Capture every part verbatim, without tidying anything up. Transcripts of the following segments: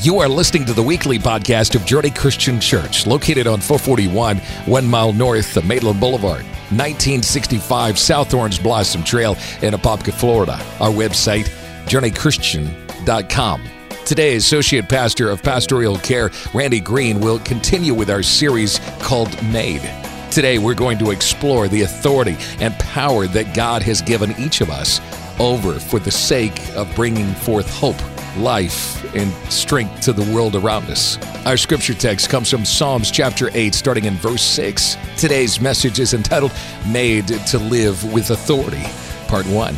You are listening to the weekly podcast of Journey Christian Church, located on four forty-one, one mile north of Maitland Boulevard, nineteen sixty-five South Orange Blossom Trail in Apopka, Florida. Our website, journey christian dot com. Today, Associate Pastor of Pastoral Care, Randy Green, will continue with our series called Made. Today, we're going to explore the authority and power that God has given each of us over for the sake of bringing forth hope, life, and strength to the world around us. Our scripture text comes from Psalms chapter eight, starting in verse six. Today's message is entitled, Made to Live with Authority, Part one.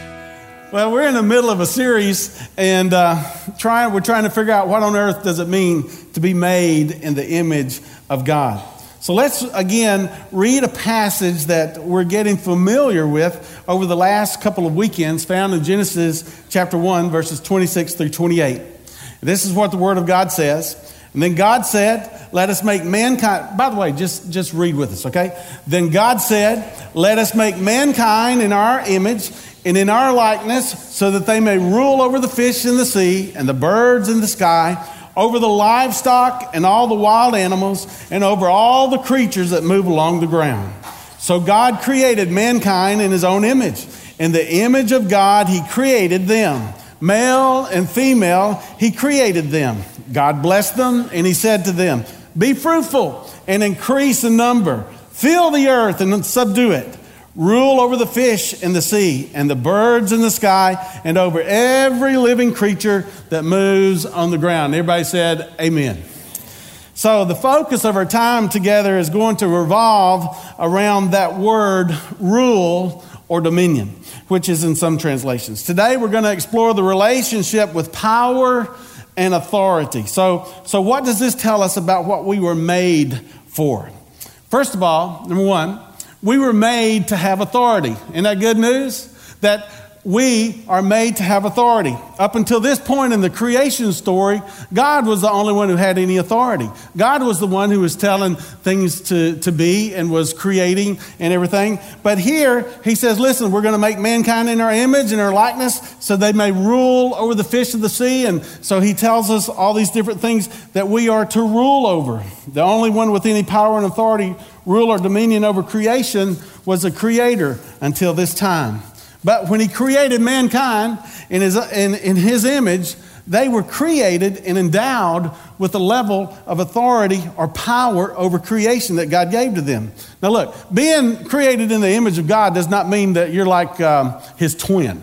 Well, we're in the middle of a series, and uh, trying, we're trying to figure out what on earth does it mean to be made in the image of God. So let's, again, read a passage that we're getting familiar with over the last couple of weekends, found in Genesis chapter one, verses twenty-six through twenty-eight. This is what the Word of God says. And then God said, let us make mankind. By the way, just, just read with us, okay? Then God said, let us make mankind in our image and in our likeness, so that they may rule over the fish in the sea and the birds in the sky, over the livestock and all the wild animals, and over all the creatures that move along the ground. So God created mankind in his own image. In the image of God, he created them. Male and female, he created them. God blessed them, and he said to them, be fruitful and increase in number. Fill the earth and subdue it. Rule over the fish in the sea and the birds in the sky and over every living creature that moves on the ground. Everybody said amen. So the focus of our time together is going to revolve around that word rule or dominion, which is in some translations. Today we're going to explore the relationship with power and authority. So, so what does this tell us about what we were made for? First of all, number one, we were made to have authority. Isn't that good news? That we are made to have authority. Up until this point in the creation story, God was the only one who had any authority. God was the one who was telling things to, to be and was creating and everything. But here, he says, listen, we're going to make mankind in our image and our likeness so they may rule over the fish of the sea. And so he tells us all these different things that we are to rule over. The only one with any power and authority, rule or dominion over creation, was a creator until this time. But when he created mankind in his, in, in his image, they were created and endowed with a level of authority or power over creation that God gave to them. Now look, being created in the image of God does not mean that you're like um, his twin,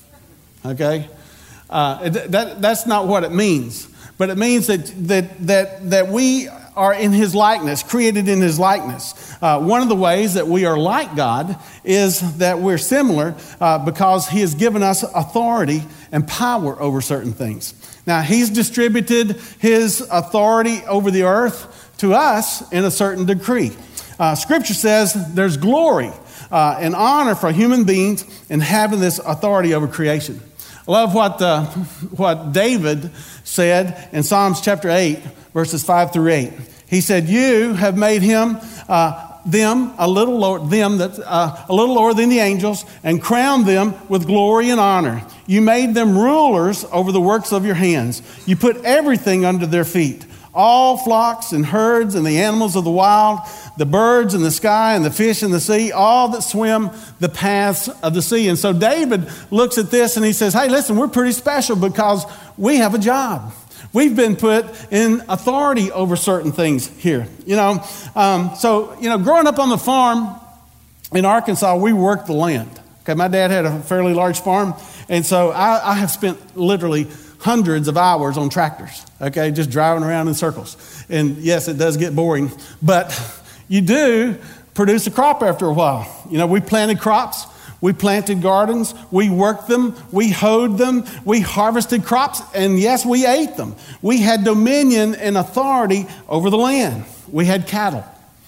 okay? Uh, that, that's not what it means. But it means that, that, that, that we are in his likeness, created in his likeness. Uh, one of the ways that we are like God is that we're similar uh, because he has given us authority and power over certain things. Now, he's distributed his authority over the earth to us in a certain degree. Uh, scripture says there's glory uh, and honor for human beings in having this authority over creation. I love what, uh, what David said in Psalms chapter eight, verses five through eight. He said, you have made him, uh, them, a little lower, them that, uh, a little lower than the angels, and crowned them with glory and honor. You made them rulers over the works of your hands. You put everything under their feet, all flocks and herds and the animals of the wild, the birds in the sky and the fish in the sea, all that swim the paths of the sea. And so David looks at this and he says, hey, listen, we're pretty special because we have a job. We've been put in authority over certain things here. You know, um, so, you know, growing up on the farm in Arkansas, we worked the land. Okay, my dad had a fairly large farm. And so I, I have spent literally hundreds of hours on tractors, okay, just driving around in circles. And yes, it does get boring, but you do produce a crop after a while. You know, we planted crops, we planted gardens, we worked them, we hoed them, we harvested crops, and yes, we ate them. We had dominion and authority over the land. We had cattle,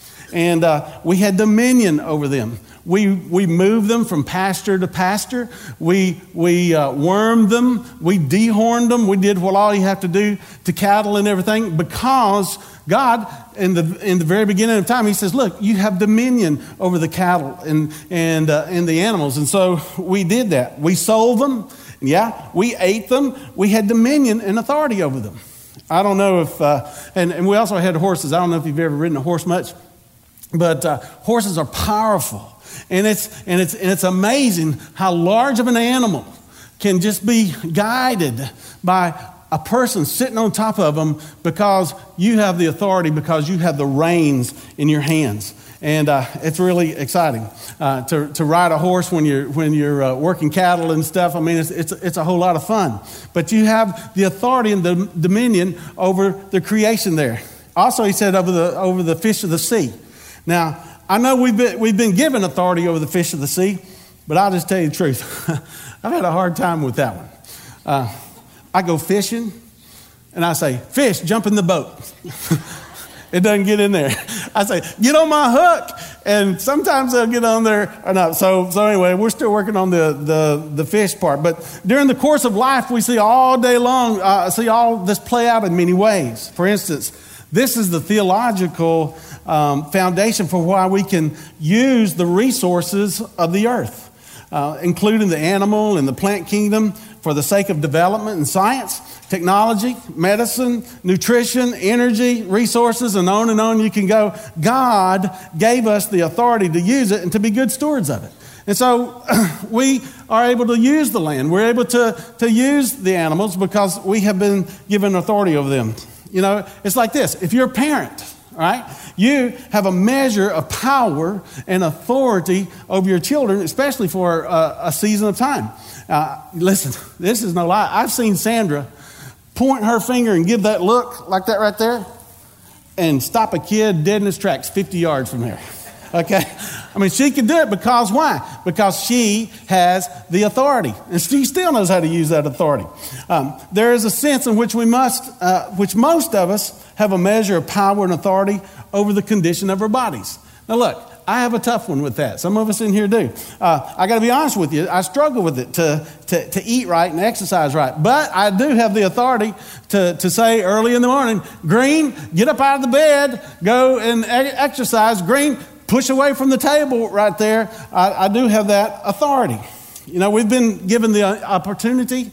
and uh, we had dominion over them. We we moved them from pasture to pasture. We we uh, wormed them. We dehorned them. We did what all you have to do to cattle and everything, because God, in the in the very beginning of time, he says, look, you have dominion over the cattle and and uh, and the animals. And so we did that. We sold them. Yeah, we ate them. We had dominion and authority over them. I don't know if, uh, and, and we also had horses. I don't know if you've ever ridden a horse much, but uh, horses are powerful. And it's, and, it's, and it's amazing how large of an animal can just be guided by a person sitting on top of them because you have the authority, because you have the reins in your hands. And uh, it's really exciting uh, to to ride a horse when you're when you're uh, working cattle and stuff. I mean, it's, it's it's a whole lot of fun. But you have the authority and the dominion over the creation there. Also, he said over the over the fish of the sea. Now, I know we've been we've been given authority over the fish of the sea, but I'll just tell you the truth. I've had a hard time with that one. Uh, I go fishing, and I say, "Fish, jump in the boat." It doesn't get in there. I say, "Get on my hook," and sometimes they'll get on there or not. So, so anyway, we're still working on the the, the fish part. But during the course of life, we see all day long, uh, see all this play out in many ways. For instance, this is the theological um, foundation for why we can use the resources of the earth, uh, including the animal and the plant kingdom, for the sake of development and science, technology, medicine, nutrition, energy, resources, and on and on you can go. God gave us the authority to use it and to be good stewards of it. And so we are able to use the land. We're able to, to use the animals because we have been given authority over them. You know, it's like this. If you're a parent, right, you have a measure of power and authority over your children, especially for a, a season of time. Uh, listen, this is no lie. I've seen Sandra point her finger and give that look like that right there and stop a kid dead in his tracks fifty yards from there. Okay? I mean, she can do it because why? Because she has the authority. And she still knows how to use that authority. Um, there is a sense in which we must, uh, which most of us have a measure of power and authority over the condition of our bodies. Now look, I have a tough one with that. Some of us in here do. Uh, I got to be honest with you. I struggle with it to, to, to eat right and exercise right. But I do have the authority to, to say early in the morning, Green, get up out of the bed, go and e- exercise. Green, push away from the table right there. I, I do have that authority. You know, we've been given the opportunity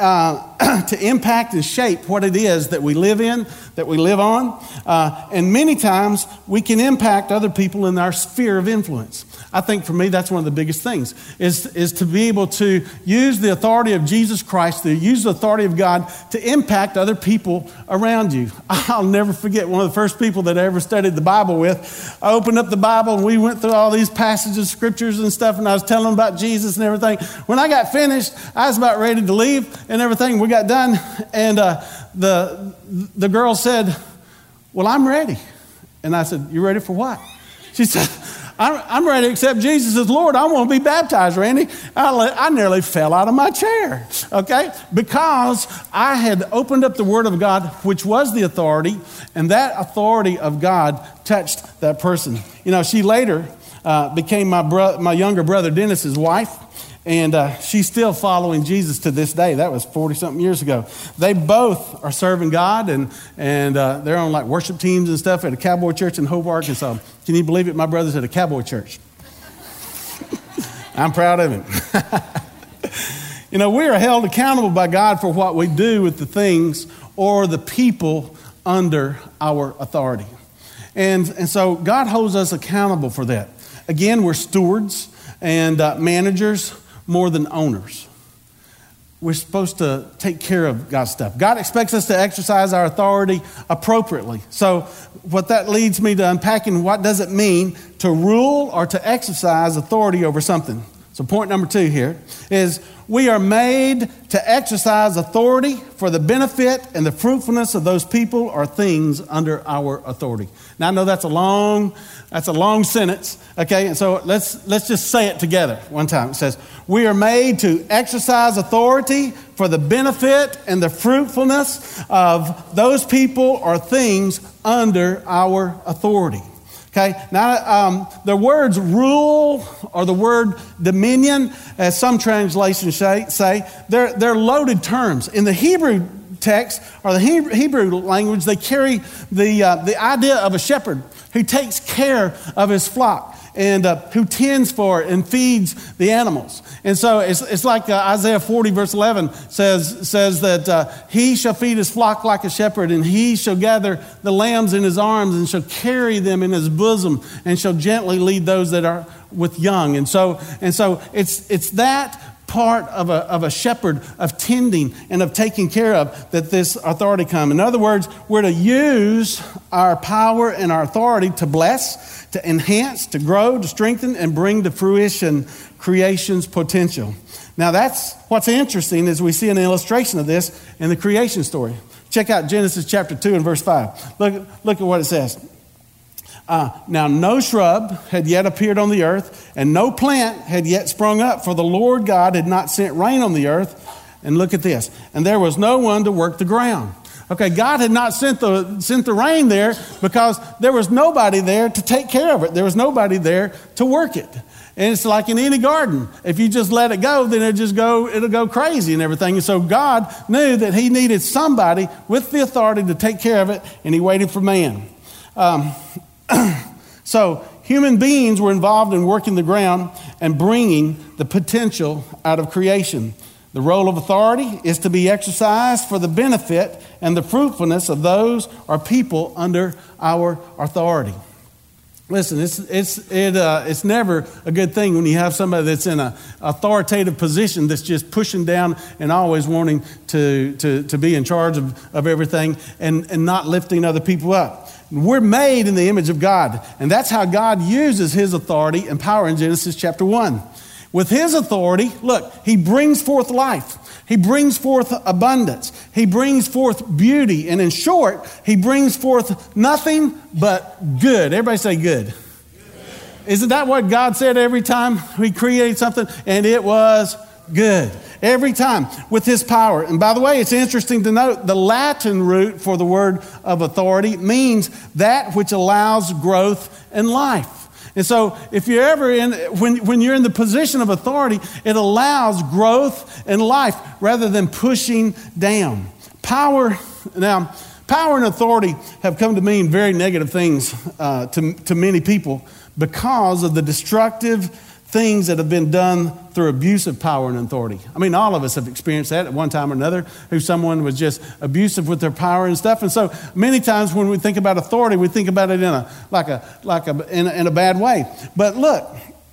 uh, to impact and shape what it is that we live in, that we live on. Uh, and many times we can impact other people in our sphere of influence. I think for me, that's one of the biggest things, is, is to be able to use the authority of Jesus Christ, to use the authority of God to impact other people around you. I'll never forget one of the first people that I ever studied the Bible with. I opened up the Bible and we went through all these passages, scriptures and stuff, and I was telling them about Jesus and everything. When I got finished, I was about ready to leave and everything. We got done, and uh, the the girl said, "Well, I'm ready." And I said, "You ready for what?" She said, I'm, I'm ready to accept Jesus as Lord. I want to be baptized, Randy. I, I nearly fell out of my chair, okay? Because I had opened up the Word of God, which was the authority, and that authority of God touched that person. You know, she later uh, became my bro- my younger brother Dennis's wife, and uh, she's still following Jesus to this day. That was forty-something years ago. They both are serving God, and and uh, they're on like worship teams and stuff at a cowboy church in Hope, Arkansas. Can you believe it? My brother's at a cowboy church. I'm proud of him. You know, we are held accountable by God for what we do with the things or the people under our authority. And, and so God holds us accountable for that. Again, we're stewards and uh, managers more than owners. We're supposed to take care of God's stuff. God expects us to exercise our authority appropriately. So what that leads me to unpacking, what does it mean to rule or to exercise authority over something? So point number two here is we are made to exercise authority for the benefit and the fruitfulness of those people or things under our authority. Now I know that's a long, that's a long sentence, okay? And so let's let's just say it together one time. It says, we are made to exercise authority for the benefit and the fruitfulness of those people or things under our authority. Okay, now um, the words rule or the word dominion, as some translations say, say they're, they're loaded terms. In the Hebrew text or the Hebrew language, they carry the, uh, the idea of a shepherd who takes care of his flock. and uh, who tends for it and feeds the animals. And so it's, it's like uh, Isaiah forty verse eleven says, says that uh, he shall feed his flock like a shepherd, and he shall gather the lambs in his arms and shall carry them in his bosom and shall gently lead those that are with young. And so, and so it's, it's that part of a, of a shepherd, of tending and of taking care of, that this authority comes. In other words, we're to use our power and our authority to bless, to enhance, to grow, to strengthen, and bring to fruition creation's potential. Now that's what's interesting, as we see an illustration of this in the creation story. Check out Genesis chapter two and verse five. Look, look at what it says. Uh, now no shrub had yet appeared on the earth, and no plant had yet sprung up, for the Lord God had not sent rain on the earth. And look at this. And there was no one to work the ground. Okay, God had not sent the, sent the rain there because there was nobody there to take care of it. There was nobody there to work it. And it's like in any garden. If you just let it go, then it'll just go, it'll go crazy and everything. And so God knew that he needed somebody with the authority to take care of it, and he waited for man. Um, So human beings were involved in working the ground and bringing the potential out of creation. The role of authority is to be exercised for the benefit and the fruitfulness of those or people under our authority. Listen, it's it's it uh, it's never a good thing when you have somebody that's in an authoritative position that's just pushing down and always wanting to to, to be in charge of, of everything and, and not lifting other people up. We're made in the image of God, and that's how God uses his authority and power in Genesis chapter one. With his authority, look, he brings forth life. He brings forth abundance. He brings forth beauty. And in short, he brings forth nothing but good. Everybody say good. Good. Isn't that what God said every time he created something? And it was good. Every time with his power. And by the way, it's interesting to note the Latin root for the word of authority means that which allows growth and life. And so if you're ever in, when, when you're in the position of authority, it allows growth and life rather than pushing down. Power, now, power and authority have come to mean very negative things uh, to, to many people because of the destructive things that have been done through abuse of power and authority. I mean, all of us have experienced that at one time or another, who someone was just abusive with their power and stuff. And so many times when we think about authority, we think about it in a like a like a in a, in a bad way. But look,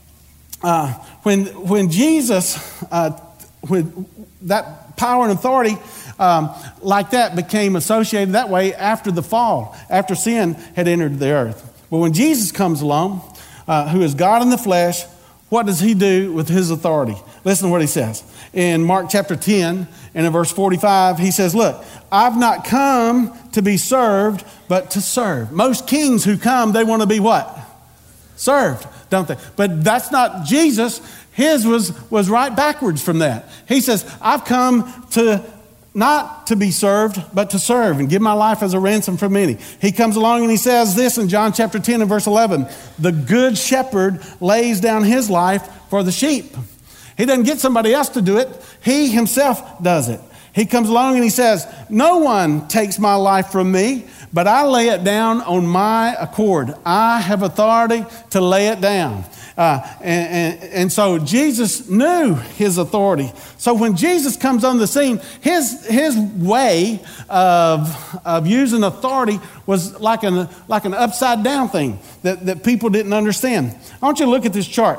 uh, when when Jesus, uh, when that power and authority um, like that became associated that way after the fall, after sin had entered the earth. But when Jesus comes along, uh, who is God in the flesh, what does he do with his authority? Listen to what he says. In Mark chapter ten and in verse forty-five, he says, look, I've not come to be served, but to serve. Most kings who come, they want to be what? Served, don't they? But that's not Jesus. His was, was right backwards from that. He says, I've come to not to be served, but to serve and give my life as a ransom for many. He comes along and he says this in John chapter ten and verse eleven, the good shepherd lays down his life for the sheep. He doesn't get somebody else to do it. He himself does it. He comes along and he says, no one takes my life from me, but I lay it down on my accord. I have authority to lay it down. Uh, and, and, and so Jesus knew his authority. So when Jesus comes on the scene, his his way of, of using authority was like an, like an upside down thing that, that people didn't understand. I want you to look at this chart.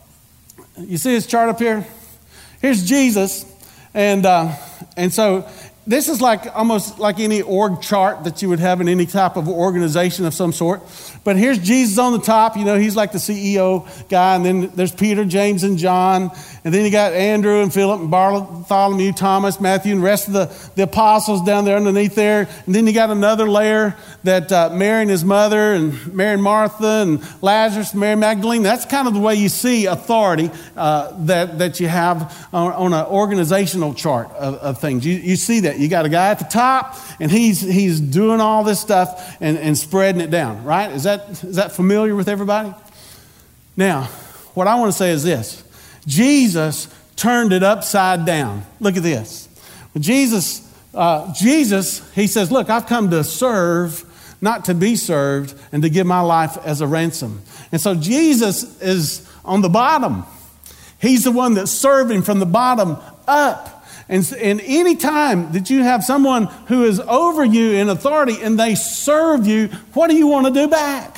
You see this chart up here? Here's Jesus. And, uh, and so this is like almost like any org chart that you would have in any type of organization of some sort. But here's Jesus on the top. You know, he's like the C E O guy. And then there's Peter, James, and John. And then you got Andrew and Philip and Bartholomew, Thomas, Matthew, and the rest of the, the apostles down there underneath there. And then you got another layer that uh, Mary and his mother and Mary and Martha and Lazarus and Mary Magdalene. That's kind of the way you see authority uh, that, that you have on, on an organizational chart of, of things. You, you see that. You got a guy at the top, and he's he's doing all this stuff and, and spreading it down, right? Is that is that familiar with everybody? Now, what I want to say is this. Jesus turned it upside down. Look at this. Jesus, uh, Jesus, he says, look, I've come to serve, not to be served, and to give my life as a ransom. And so Jesus is on the bottom. He's the one that's serving from the bottom up. And, and any time that you have someone who is over you in authority and they serve you, what do you want to do back?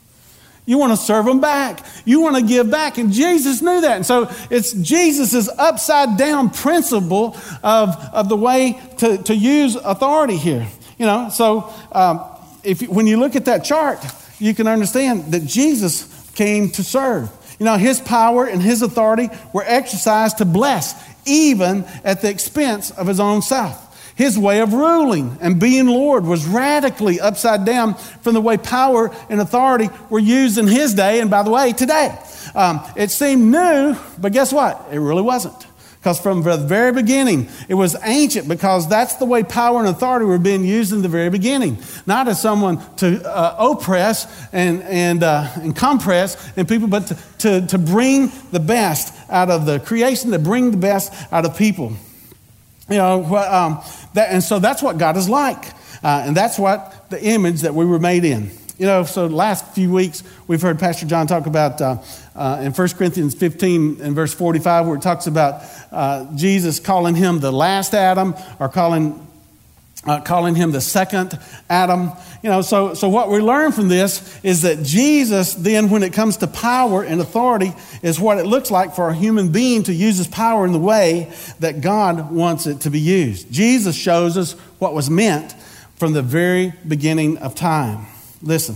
You want to serve them back. You want to give back. And Jesus knew that. And so it's Jesus' upside down principle of, of the way to, to use authority here. You know, so um, if when you look at that chart, you can understand that Jesus came to serve. You know, his power and his authority were exercised to bless, even at the expense of his own self. His way of ruling and being Lord was radically upside down from the way power and authority were used in his day, and by the way, today. Um, it seemed new, but guess what? It really wasn't. Because from the very beginning, it was ancient, because that's the way power and authority were being used in the very beginning. Not as someone to uh, oppress and and, uh, and compress and people, but to, to, to bring the best out of the creation, to bring the best out of people. You know, um, that, and so that's what God is like. Uh, and that's what the image that we were made in. You know, so the last few weeks, we've heard Pastor John talk about uh, uh, in First Corinthians fifteen and verse forty-five, where it talks about uh, Jesus calling him the last Adam, or calling uh, calling him the second Adam. You know, so so what we learn from this is that Jesus, then, when it comes to power and authority, is what it looks like for a human being to use his power in the way that God wants it to be used. Jesus shows us what was meant from the very beginning of time. Listen,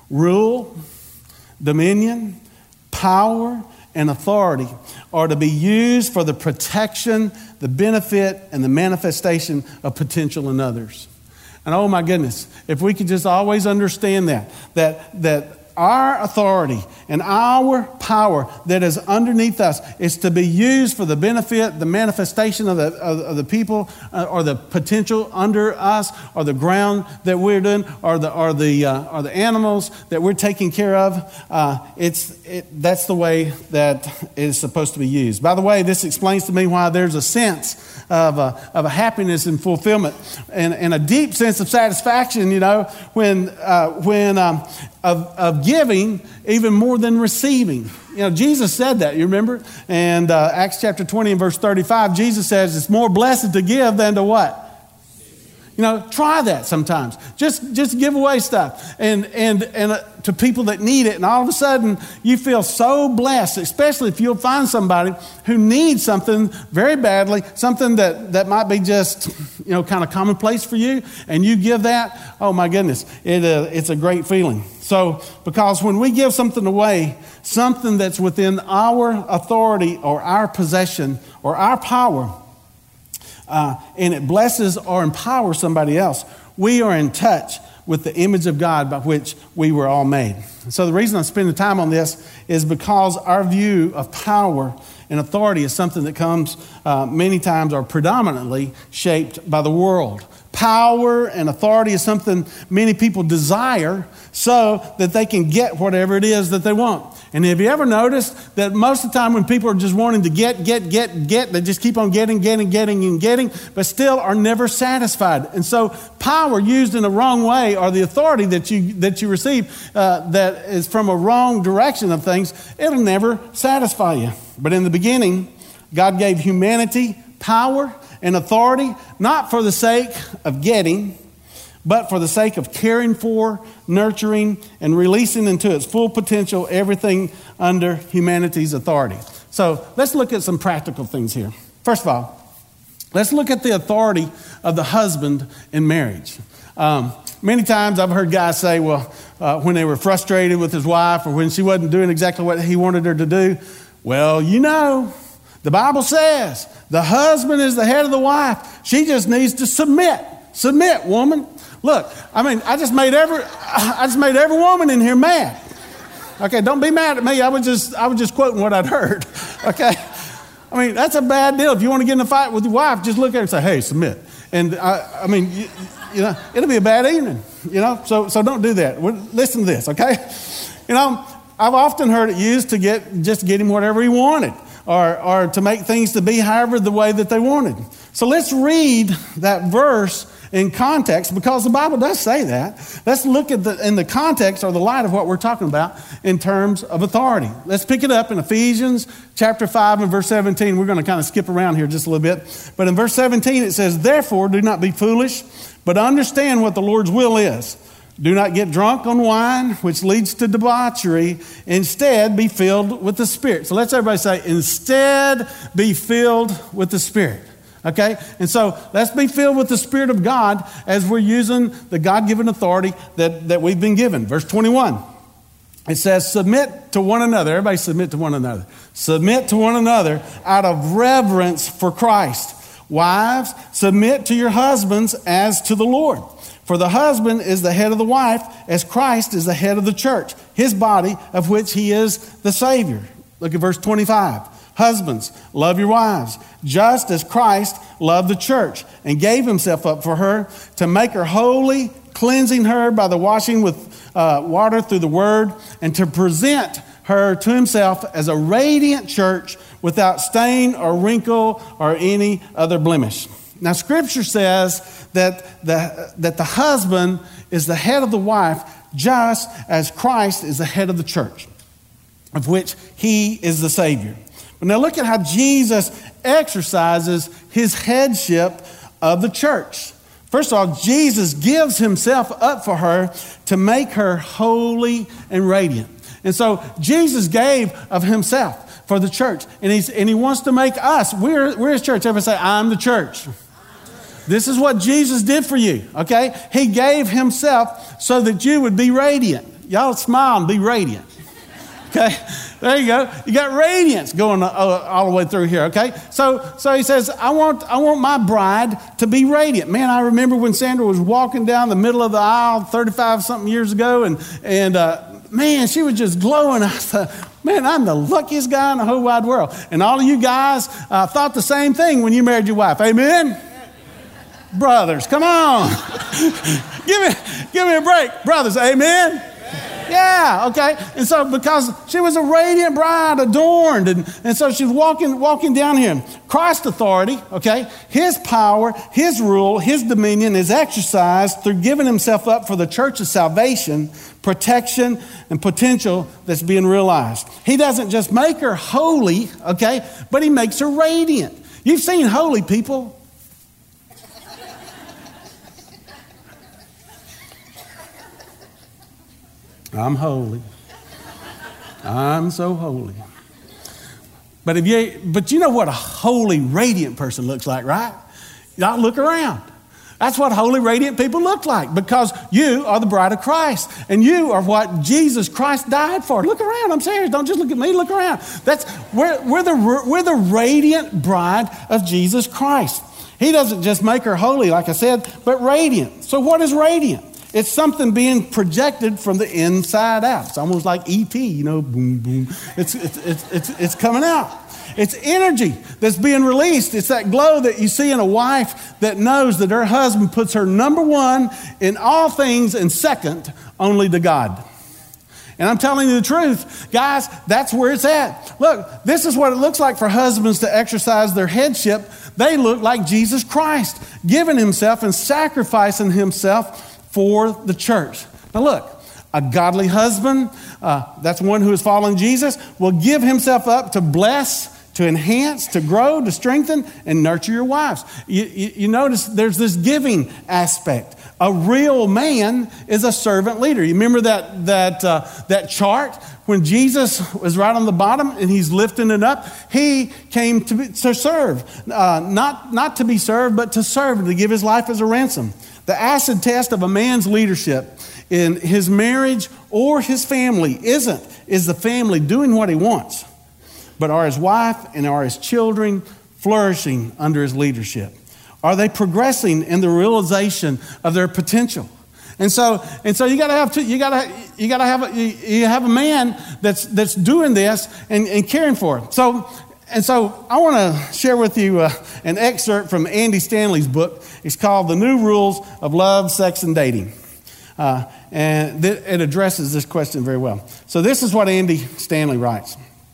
rule, dominion, power, and authority are to be used for the protection, the benefit, and the manifestation of potential in others. And oh my goodness, if we could just always understand that, that, that our authority and our power that is underneath us is to be used for the benefit, the manifestation of the, of, of the people, uh, or the potential under us, or the ground that we're doing, or the or the uh, or the animals that we're taking care of. Uh, it's it, that's the way that it is supposed to be used. By the way, this explains to me why there's a sense of a, of a happiness and fulfillment, and, and a deep sense of satisfaction. You know, when uh, when um, of of giving even more than receiving. You know, Jesus said that, you remember? And uh, Acts chapter twenty and verse thirty-five, Jesus says it's more blessed to give than to what? You know, try that sometimes. Just just give away stuff and and and uh, to people that need it, and all of a sudden you feel so blessed, especially if you'll find somebody who needs something very badly, something that, that might be just, you know, kind of commonplace for you, and you give that. Oh my goodness, it uh, it's a great feeling. So, because when we give something away, something that's within our authority or our possession or our power, uh, and it blesses or empowers somebody else, we are in touch with the image of God by which we were all made. So the reason I'm spending time on this is because our view of power and authority is something that comes uh, many times or predominantly shaped by the world. Power and authority is something many people desire so that they can get whatever it is that they want. And have you ever noticed that most of the time when people are just wanting to get, get, get, get, they just keep on getting, getting, getting, and getting, but still are never satisfied. And so power used in a wrong way, or the authority that you that you receive uh, that is from a wrong direction of things, it'll never satisfy you. But in the beginning, God gave humanity power and authority, not for the sake of getting, but for the sake of caring for, nurturing, and releasing into its full potential everything under humanity's authority. So let's look at some practical things here. First of all, let's look at the authority of the husband in marriage. Um, many times I've heard guys say, well, uh, when they were frustrated with his wife, or when she wasn't doing exactly what he wanted her to do, well, you know, the Bible says the husband is the head of the wife. She just needs to submit. Submit, woman. Look, I mean, I just made every I just made every woman in here mad. Okay, don't be mad at me. I was just I was just quoting what I'd heard. Okay, I mean, that's a bad deal. If you want to get in a fight with your wife, just look at her and say, "Hey, submit." And I, I mean, you, you know, it'll be a bad evening. You know, so so don't do that. Listen to this, okay? You know, I've often heard it used to get just get him whatever he wanted, or or to make things to be however the way that they wanted. So let's read that verse in context, because the Bible does say that. Let's look at the in the context or the light of what we're talking about in terms of authority. Let's pick it up in Ephesians chapter five and verse seventeen. We're going to kind of skip around here just a little bit. But in verse seventeen it says, "Therefore do not be foolish, but understand what the Lord's will is. Do not get drunk on wine, which leads to debauchery. Instead, be filled with the Spirit." So let's everybody say, instead, be filled with the Spirit. Okay? And so let's be filled with the Spirit of God as we're using the God-given authority that, that we've been given. Verse twenty-one. It says, submit to one another. Everybody submit to one another. Submit to one another out of reverence for Christ. Wives, submit to your husbands as to the Lord. For the husband is the head of the wife, as Christ is the head of the church, his body, of which he is the Savior. Look at verse twenty-five. Husbands, love your wives, just as Christ loved the church and gave himself up for her to make her holy, cleansing her by the washing with uh, water through the word, and to present her to himself as a radiant church without stain or wrinkle or any other blemish. Now, Scripture says that the, that the husband is the head of the wife, just as Christ is the head of the church, of which he is the Savior. But now look at how Jesus exercises his headship of the church. First of all, Jesus gives himself up for her to make her holy and radiant. And so Jesus gave of himself for the church. And, he's, and he wants to make us, we're, we're his church. Everybody say, I'm the church. This is what Jesus did for you, okay? He gave himself so that you would be radiant. Y'all smile and be radiant. Okay, there you go. You got radiance going all the way through here, okay? So so he says, I want I want my bride to be radiant. Man, I remember when Sandra was walking down the middle of the aisle thirty-five something years ago, and, and uh, man, she was just glowing. I thought, man, I'm the luckiest guy in the whole wide world. And all of you guys uh, thought the same thing when you married your wife. Amen? Brothers, come on. give me give me a break. Brothers, amen? Yeah, okay. And so because she was a radiant bride, adorned, and, and so she's walking walking down here. Christ's authority, okay, his power, his rule, his dominion is exercised through giving himself up for the church's salvation, protection, and potential that's being realized. He doesn't just make her holy, okay, but he makes her radiant. You've seen holy people. I'm holy. I'm so holy. But if you, but you know what a holy, radiant person looks like, right? Y'all look around. That's what holy, radiant people look like, because you are the bride of Christ, and you are what Jesus Christ died for. Look around. I'm serious. Don't just look at me. Look around. That's we're, we're the we're the radiant bride of Jesus Christ. He doesn't just make her holy, like I said, but radiant. So what is radiant? It's something being projected from the inside out. It's almost like E T, you know, boom, boom. It's, it's, it's, it's, it's coming out. It's energy that's being released. It's that glow that you see in a wife that knows that her husband puts her number one in all things and second only to God. And I'm telling you the truth, guys, that's where it's at. Look, this is what it looks like for husbands to exercise their headship. They look like Jesus Christ, giving himself and sacrificing himself for the church. Now look, a godly husband, uh, that's one who is following Jesus, will give himself up to bless, to enhance, to grow, to strengthen, and nurture your wives. You, you, you notice there's this giving aspect. A real man is a servant leader. You remember that that uh, that chart when Jesus was right on the bottom and he's lifting it up? He came to, be, to serve, uh, not not to be served, but to serve, to give his life as a ransom. The acid test of a man's leadership in his marriage or his family isn't, is the family doing what he wants, but are his wife and are his children flourishing under his leadership? Are they progressing in the realization of their potential? And so, and so you got to have to, you got to, you got to have a, you, you have a man that's that's doing this and, and caring for it. So. And so I want to share with you uh, an excerpt from Andy Stanley's book. It's called The New Rules of Love, Sex, and Dating. Uh, and th- it addresses this question very well. So this is what Andy Stanley writes.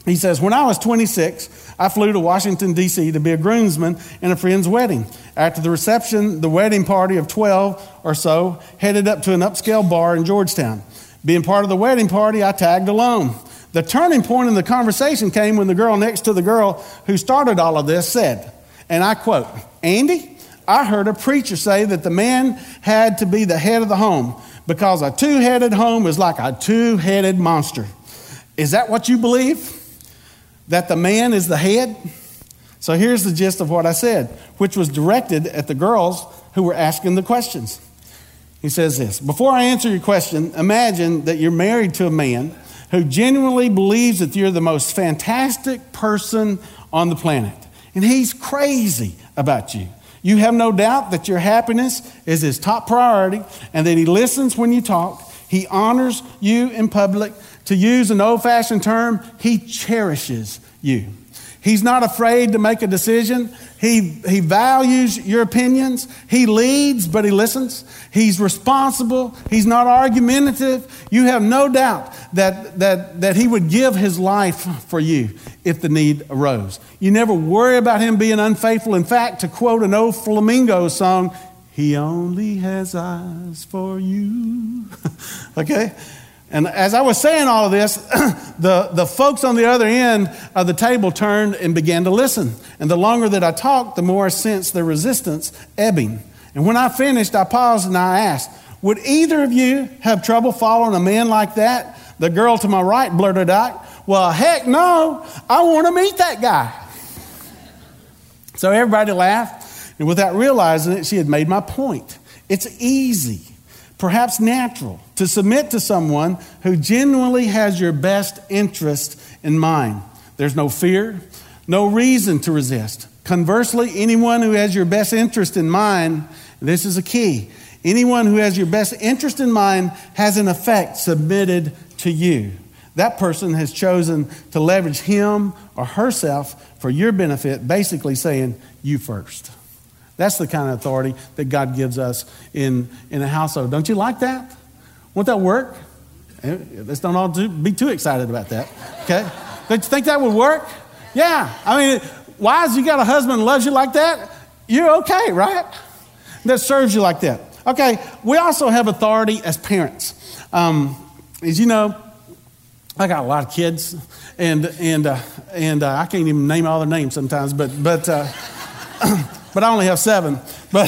He says, when I was twenty-six, I flew to Washington, D C to be a groomsman in a friend's wedding. After the reception, the wedding party of twelve or so headed up to an upscale bar in Georgetown. Being part of the wedding party, I tagged along. The turning point in the conversation came when the girl next to the girl who started all of this said, and I quote, Andy, I heard a preacher say that the man had to be the head of the home because a two-headed home is like a two-headed monster. Is that what you believe? That the man is the head? So here's the gist of what I said, which was directed at the girls who were asking the questions. He says this, before I answer your question, imagine that you're married to a man who genuinely believes that you're the most fantastic person on the planet. And he's crazy about you. You have no doubt that your happiness is his top priority and that he listens when you talk. He honors you in public. To use an old-fashioned term, he cherishes you. He's not afraid to make a decision. He, he values your opinions. He leads, but he listens. He's responsible. He's not argumentative. You have no doubt that, that, that he would give his life for you if the need arose. You never worry about him being unfaithful. In fact, to quote an old Flamingo song, he only has eyes for you. Okay? And as I was saying all of this, the, the folks on the other end of the table turned and began to listen. And the longer that I talked, the more I sensed their resistance ebbing. And when I finished, I paused and I asked, would either of you have trouble following a man like that? The girl to my right blurted out, well, heck no, I want to meet that guy. So everybody laughed, and without realizing it, she had made my point. It's easy, perhaps natural, to submit to someone who genuinely has your best interest in mind. There's no fear, no reason to resist. Conversely, anyone who has your best interest in mind, this is a key, anyone who has your best interest in mind has in effect submitted to you. That person has chosen to leverage him or herself for your benefit, basically saying, you first. That's the kind of authority that God gives us in, in a household. Don't you like that? Won't that work? Let's don't all do, be too excited about that, okay? Don't you think that would work? Yeah. I mean, wives, you got a husband who loves you like that, you're okay, right? That serves you like that. Okay, we also have authority as parents. Um, as you know, I got a lot of kids, and and uh, and uh, I can't even name all their names sometimes, but but uh, but I only have seven. But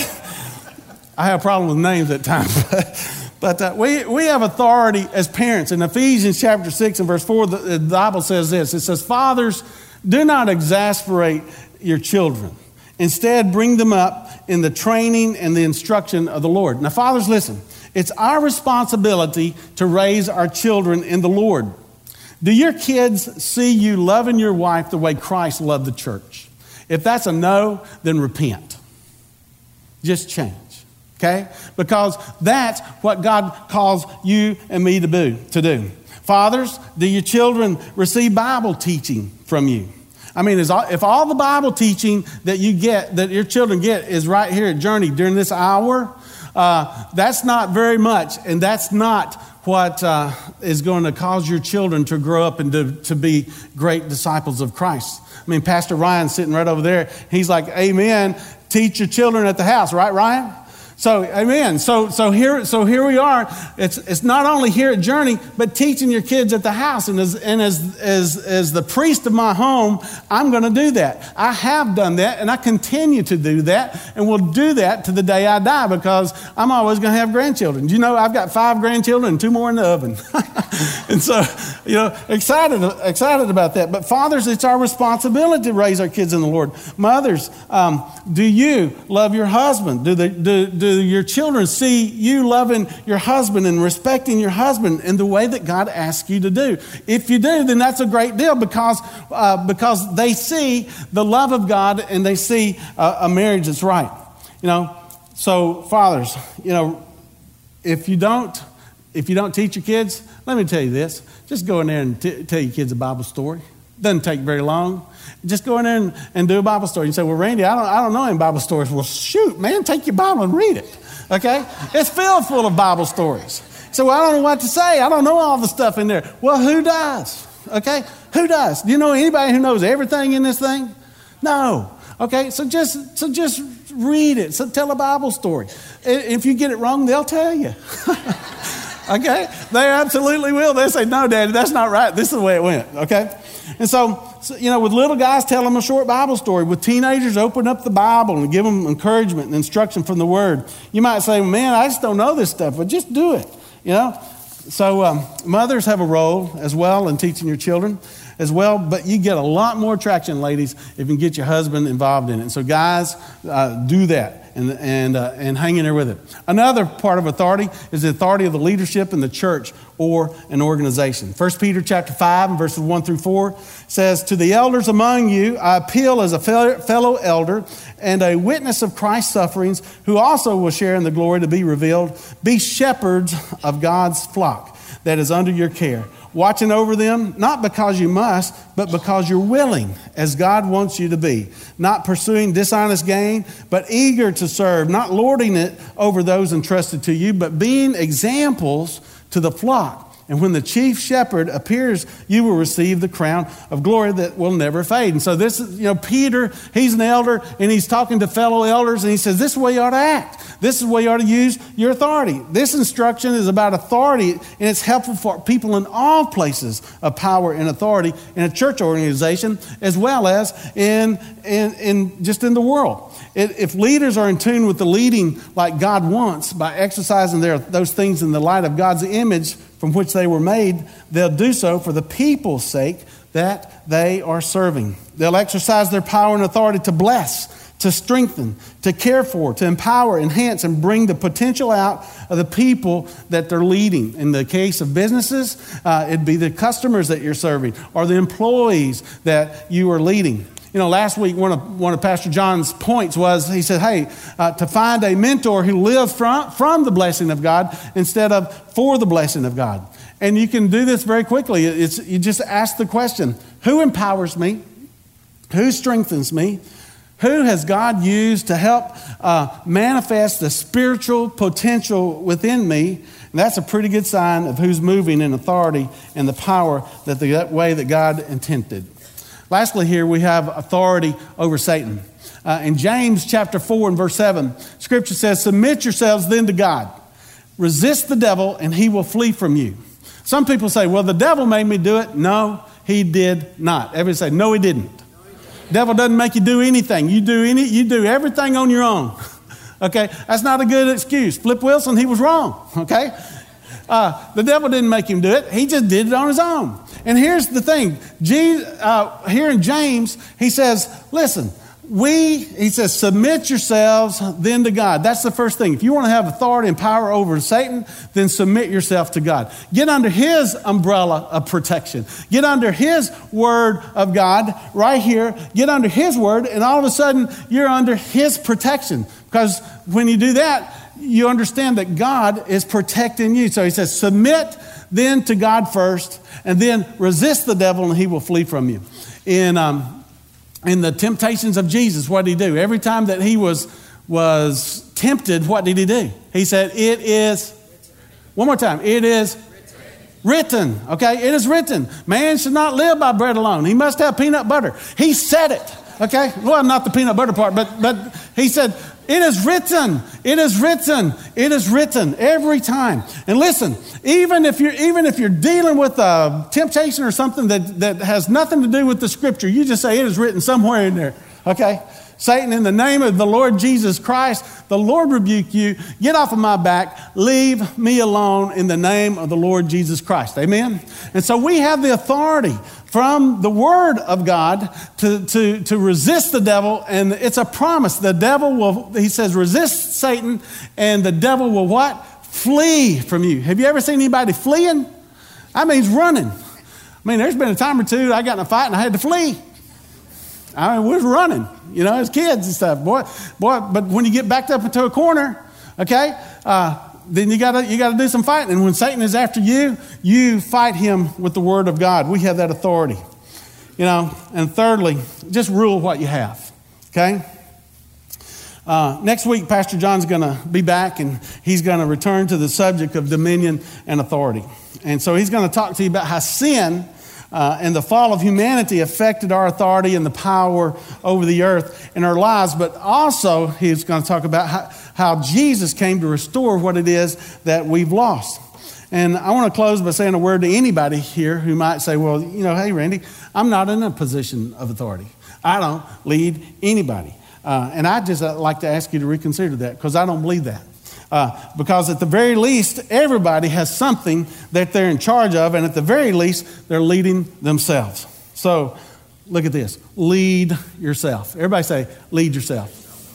I have a problem with names at times. But uh, we we have authority as parents. In Ephesians chapter six and verse four, the, the Bible says this. It says, "Fathers, do not exasperate your children. Instead, bring them up in the training and the instruction of the Lord." Now, fathers, listen. It's our responsibility to raise our children in the Lord. Do your kids see you loving your wife the way Christ loved the church? If that's a no, then repent. Just change, okay? Because that's what God calls you and me to do. To do. Fathers, do your children receive Bible teaching from you? I mean, is all, if all the Bible teaching that you get, that your children get, is right here at Journey during this hour, uh, that's not very much, and that's not what uh, is going to cause your children to grow up and to, to be great disciples of Christ. I mean, Pastor Ryan sitting right over there, he's like, amen, teach your children at the house, right, Ryan? So, amen. So, so here, so here we are. It's it's not only here at Journey, but teaching your kids at the house. And as and as as as the priest of my home, I'm going to do that. I have done that, and I continue to do that, and will do that to the day I die, because I'm always going to have grandchildren. You know, I've got five grandchildren and two more in the oven, and so you know, excited excited about that. But fathers, it's our responsibility to raise our kids in the Lord. Mothers, um, do you love your husband? Do they do, do Do your children see you loving your husband and respecting your husband in the way that God asks you to do? If you do, then that's a great deal, because uh, because they see the love of God and they see uh, a marriage that's right. You know, so fathers, you know, if you don't if you don't teach your kids, let me tell you this: just go in there and t- tell your kids a Bible story. Doesn't take very long. Just go in there and, and do a Bible story. You say, well, Randy, I don't, I don't know any Bible stories. Well, shoot, man, take your Bible and read it, okay? It's filled full of Bible stories. So, well, I don't know what to say. I don't know all the stuff in there. Well, who does, okay? Who does? Do you know anybody who knows everything in this thing? No. Okay, so just so just read it. So tell a Bible story. If you get it wrong, they'll tell you. Okay? They absolutely will. They'll say, no, Daddy, that's not right. This is the way it went. Okay? And so, so, you know, with little guys, tell them a short Bible story. With teenagers, open up the Bible and give them encouragement and instruction from the Word. You might say, man, I just don't know this stuff, but just do it, you know. So um, mothers have a role as well in teaching your children as well, but you get a lot more traction, ladies, if you can get your husband involved in it. So guys, uh, do that. And and uh, and hang in there with it. Another part of authority is the authority of the leadership in the church or an organization. First Peter chapter five and verses one through four says, to the elders among you, I appeal as a fellow elder and a witness of Christ's sufferings, who also will share in the glory to be revealed. Be shepherds of God's flock that is under your care, watching over them, not because you must, but because you're willing, as God wants you to be, not pursuing dishonest gain, but eager to serve, not lording it over those entrusted to you, but being examples to the flock. And when the chief shepherd appears, you will receive the crown of glory that will never fade. And so this is, you know, Peter, he's an elder, and he's talking to fellow elders, and he says, this is the way you ought to act. This is the way you ought to use your authority. This instruction is about authority, and it's helpful for people in all places of power and authority in a church organization, as well as in, in, in just in the world. It, if leaders are in tune with the leading like God wants by exercising their, those things in the light of God's image from which they were made, they'll do so for the people's sake that they are serving. They'll exercise their power and authority to bless, to strengthen, to care for, to empower, enhance, and bring the potential out of the people that they're leading. In the case of businesses, uh, it'd be the customers that you're serving or the employees that you are leading. You know, last week, one of one of Pastor John's points was, he said, hey, uh, to find a mentor who lives from, from the blessing of God instead of for the blessing of God. And you can do this very quickly. It's, you just ask the question, who empowers me? Who strengthens me? Who has God used to help uh, manifest the spiritual potential within me? And that's a pretty good sign of who's moving in authority and the power that the that way that God intended. Lastly, here we have authority over Satan. Uh, in James chapter four and verse seven, Scripture says, submit yourselves then to God. Resist the devil and he will flee from you. Some people say, well, the devil made me do it. No, he did not. Everybody say, no, he didn't. Devil doesn't make you do anything. You do any, you do everything on your own. Okay, that's not a good excuse. Flip Wilson, he was wrong. Okay, uh, the devil didn't make him do it. He just did it on his own. And here's the thing. Jesus, uh, here in James, he says, listen, we, he says, submit yourselves then to God. That's the first thing. If you want to have authority and power over Satan, then submit yourself to God. Get under his umbrella of protection. Get under his word of God right here. Get under his word, and all of a sudden, you're under his protection. Because when you do that, you understand that God is protecting you. So he says, submit then to God first, and then resist the devil, and he will flee from you. In um, in the temptations of Jesus, what did he do? Every time that he was was tempted, what did he do? He said, it is, one more time, it is written. Okay, it is written. Man should not live by bread alone. He must have peanut butter. He said it. Okay, well, not the peanut butter part, but but he said, it is written, it is written, it is written every time. And listen, even if you're even if you're dealing with a temptation or something that, that has nothing to do with the scripture, you just say it is written somewhere in there. Okay? Satan, in the name of the Lord Jesus Christ, the Lord rebuke you. Get off of my back. Leave me alone in the name of the Lord Jesus Christ. Amen? And so we have the authority from the Word of God to, to, to resist the devil. And it's a promise. The devil will, he says, resist Satan, and the devil will what? Flee from you. Have you ever seen anybody fleeing? That means running. I mean, there's been a time or two I got in a fight and I had to flee. I mean, we was running, you know, as kids and stuff. Boy, boy, but when you get backed up into a corner, okay, uh, then you gotta you gotta do some fighting. And when Satan is after you, you fight him with the Word of God. We have that authority. You know, and thirdly, just rule what you have. Okay? Uh, next week, Pastor John's gonna be back, and he's gonna return to the subject of dominion and authority. And so he's gonna talk to you about how sin Uh, and the fall of humanity affected our authority and the power over the earth in our lives. But also, he's going to talk about how, how Jesus came to restore what it is that we've lost. And I want to close by saying a word to anybody here who might say, well, you know, hey, Randy, I'm not in a position of authority. I don't lead anybody. Uh, and I just uh, like to ask you to reconsider that, because I don't believe that. Uh, because at the very least, everybody has something that they're in charge of, and at the very least, they're leading themselves. So, look at this. Lead yourself. Everybody say, lead yourself.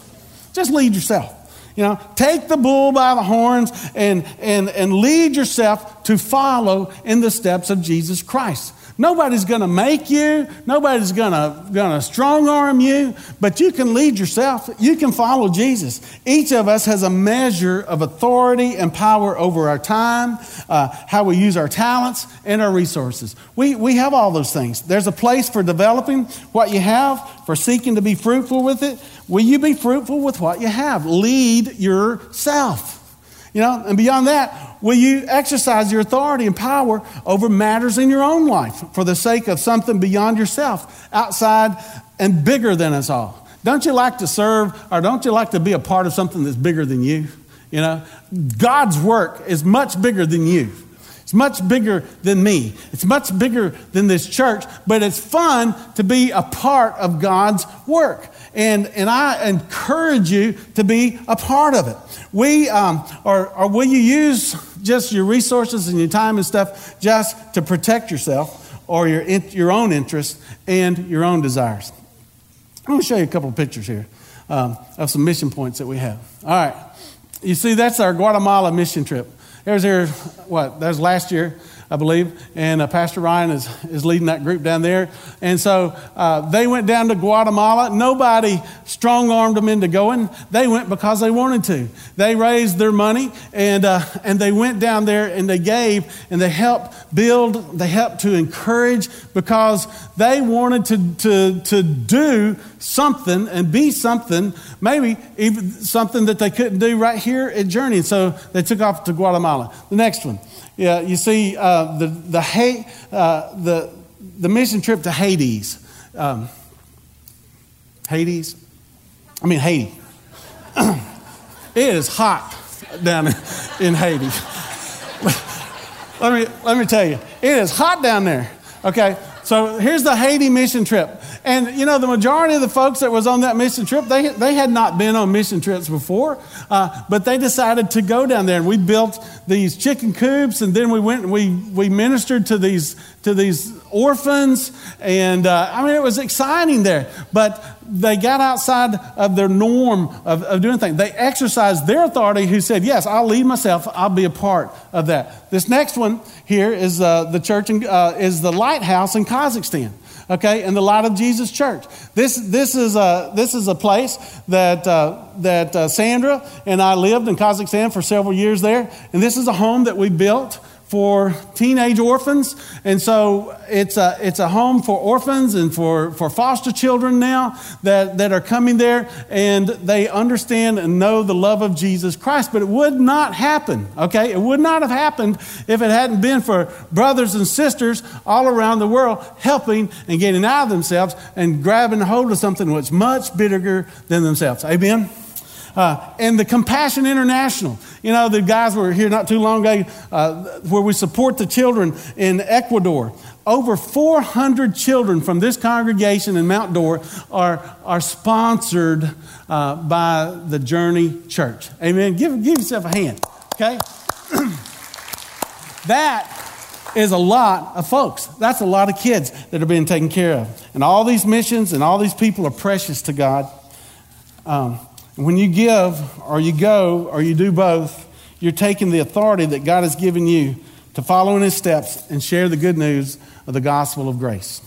Just lead yourself. You know, take the bull by the horns and, and, and lead yourself to follow in the steps of Jesus Christ. Nobody's going to make you. Nobody's going to going to strong arm you. But you can lead yourself. You can follow Jesus. Each of us has a measure of authority and power over our time, uh, how we use our talents and our resources. We, we have all those things. There's a place for developing what you have, for seeking to be fruitful with it. Will you be fruitful with what you have? Lead yourself. You know, and beyond that, will you exercise your authority and power over matters in your own life for the sake of something beyond yourself, outside and bigger than us all? Don't you like to serve, or don't you like to be a part of something that's bigger than you? You know, God's work is much bigger than you. It's much bigger than me. It's much bigger than this church, but it's fun to be a part of God's work. And, and I encourage you to be a part of it. We, um, or, or will you use just your resources and your time and stuff just to protect yourself or your, your own interests and your own desires? I'm going to show you a couple of pictures here um, of some mission points that we have. All right. You see, that's our Guatemala mission trip. There's here, what, that was last year, I believe, and uh, Pastor Ryan is, is leading that group down there. And so uh, they went down to Guatemala. Nobody strong-armed them into going. They went because they wanted to. They raised their money, and uh, and they went down there, and they gave, and they helped build, they helped to encourage, because they wanted to, to, to do something and be something, maybe even something that they couldn't do right here at Journey. And so they took off to Guatemala. The next one. Yeah, you see uh, the the, ha- uh, the the mission trip to Hades. Um, Hades? I mean Haiti. It is hot down in Haiti. let me let me tell you, it is hot down there. Okay, so here's the Haiti mission trip. And, you know, the majority of the folks that was on that mission trip, they they had not been on mission trips before, uh, but they decided to go down there. And we built these chicken coops, and then we went and we, we ministered to these to these orphans. And, uh, I mean, it was exciting there. But they got outside of their norm of, of doing things. They exercised their authority, who said, yes, I'll lead myself. I'll be a part of that. This next one here is uh, the church, in, uh, is the lighthouse in Kazakhstan. Okay, and the Light of Jesus Church. This this is a this is a place that uh, that uh, Sandra and I lived in Kazakhstan for several years there, and this is a home that we built for teenage orphans. And so it's a, it's a home for orphans and for, for foster children now that, that are coming there, and they understand and know the love of Jesus Christ. But it would not happen, okay? It would not have happened if it hadn't been for brothers and sisters all around the world helping and getting out of themselves and grabbing hold of something that's much bigger than themselves. Amen? Uh, and the Compassion International. You know, the guys were here not too long ago uh, where we support the children in Ecuador. Over four hundred children from this congregation in Mount Dora are, are sponsored uh, by the Journey Church. Amen. Give, give yourself a hand, okay? That is a lot of folks. That's a lot of kids that are being taken care of. And all these missions and all these people are precious to God. Um, When you give or you go or you do both, you're taking the authority that God has given you to follow in His steps and share the good news of the gospel of grace.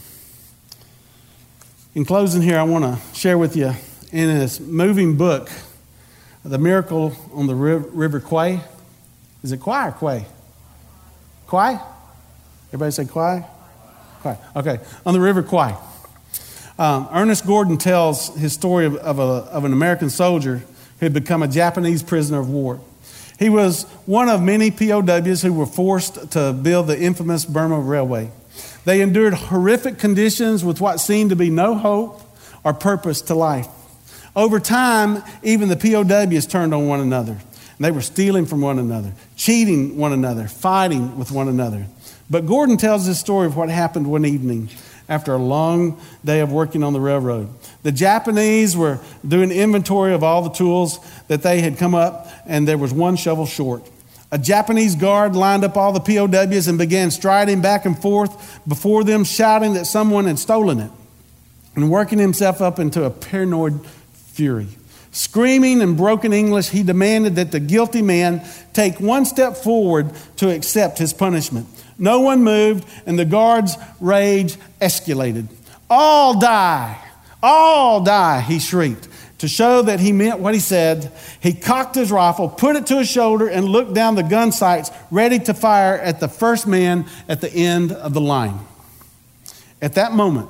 In closing here, I want to share with you in this moving book, The Miracle on the River Kwai. Is it Kwai or Kwai? Kwai? Everybody say Kwai? Kwai. Okay, on the River Kwai. Um, Ernest Gordon tells his story of, of, a, of an American soldier who had become a Japanese prisoner of war. He was one of many P O Ws who were forced to build the infamous Burma Railway. They endured horrific conditions with what seemed to be no hope or purpose to life. Over time, even the P O Ws turned on one another. And they were stealing from one another, cheating one another, fighting with one another. But Gordon tells this story of what happened one evening after a long day of working on the railroad. The Japanese were doing inventory of all the tools that they had come up, and there was one shovel short. A Japanese guard lined up all the P O Ws and began striding back and forth before them, shouting that someone had stolen it, and working himself up into a paranoid fury. Screaming in broken English, he demanded that the guilty man take one step forward to accept his punishment. No one moved, and the guard's rage escalated. "All die! All die!" he shrieked. To show that he meant what he said, he cocked his rifle, put it to his shoulder, and looked down the gun sights, ready to fire at the first man at the end of the line. At that moment,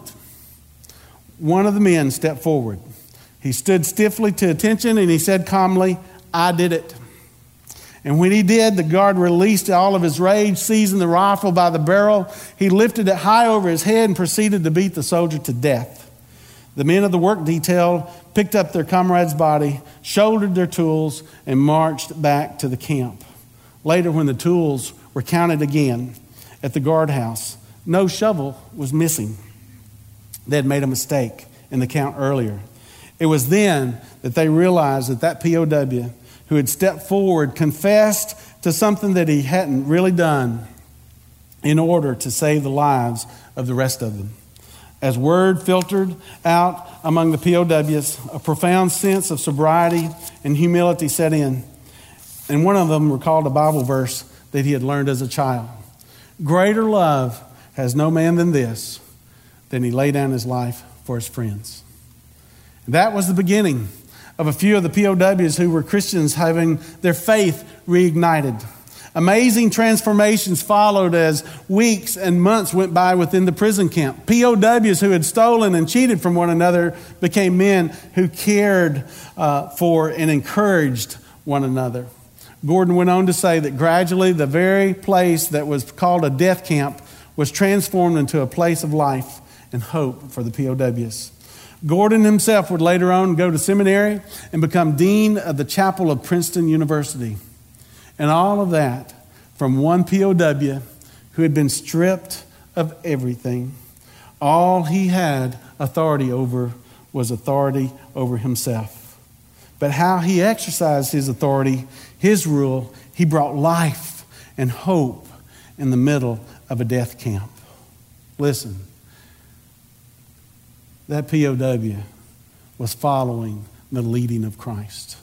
one of the men stepped forward. He stood stiffly to attention, and he said calmly, "I did it." And when he did, the guard released all of his rage, seizing the rifle by the barrel. He lifted it high over his head and proceeded to beat the soldier to death. The men of the work detail picked up their comrade's body, shouldered their tools, and marched back to the camp. Later, when the tools were counted again at the guardhouse, no shovel was missing. They had made a mistake in the count earlier. It was then that they realized that that P O W who had stepped forward confessed to something that he hadn't really done in order to save the lives of the rest of them. As word filtered out among the P O Ws, a profound sense of sobriety and humility set in. And one of them recalled a Bible verse that he had learned as a child. "Greater love has no man than this, than he lay down his life for his friends." And that was the beginning of a few of the P O Ws who were Christians having their faith reignited. Amazing transformations followed as weeks and months went by within the prison camp. P O Ws who had stolen and cheated from one another became men who cared uh, for and encouraged one another. Gordon went on to say that gradually the very place that was called a death camp was transformed into a place of life and hope for the P O Ws. Gordon himself would later on go to seminary and become dean of the chapel of Princeton University. And all of that from one P O W who had been stripped of everything. All he had authority over was authority over himself. But how he exercised his authority, his rule, he brought life and hope in the middle of a death camp. Listen, that P O W was following the leading of Christ.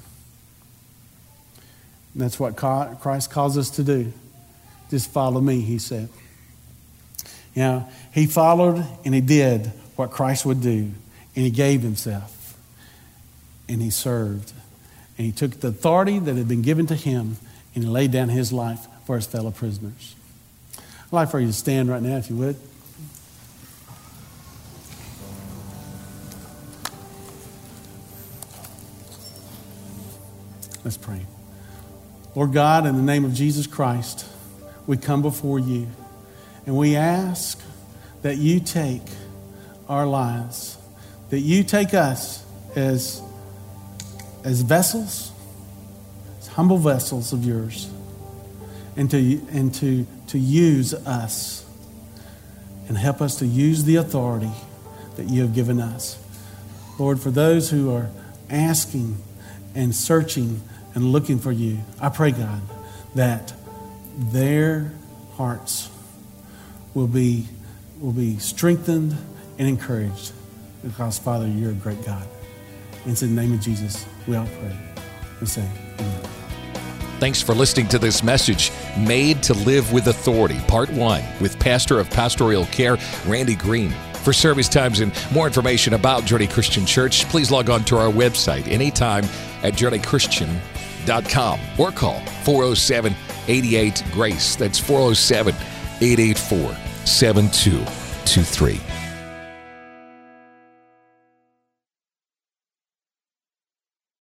And that's what Christ calls us to do. Just follow me, he said. You know, he followed and he did what Christ would do. And he gave himself. And he served. And he took the authority that had been given to him and he laid down his life for his fellow prisoners. I'd like for you to stand right now, if you would. Let's pray. Lord God, in the name of Jesus Christ, we come before you and we ask that you take our lives, that you take us as, as vessels, as humble vessels of yours, and to, and to, to use us and help us to use the authority that you have given us. Lord, for those who are asking and searching and looking for you, I pray, God, that their hearts will be, will be strengthened and encouraged because, Father, you're a great God. And it's in the name of Jesus we all pray. We say amen. Thanks for listening to this message, Made to Live with Authority, Part one, with Pastor of Pastoral Care, Randy Green. For service times and more information about Journey Christian Church, please log on to our website anytime at journey christian dot com or call four oh seven, eight eight, GRACE. That's four oh seven, eight eight four, seven two two three.